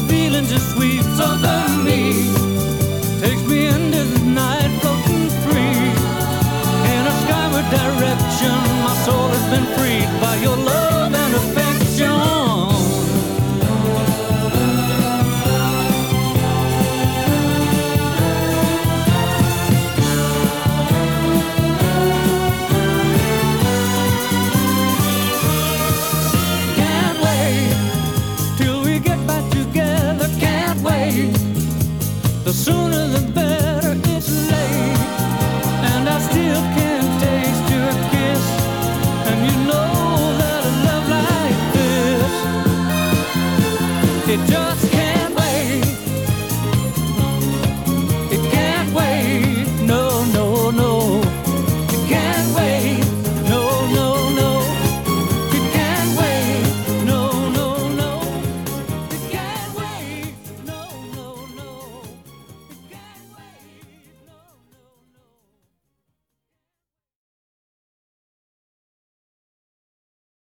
feeling just sweet. Southern me takes me into the night, floating free in a skyward direction. My soul has been freed by your love.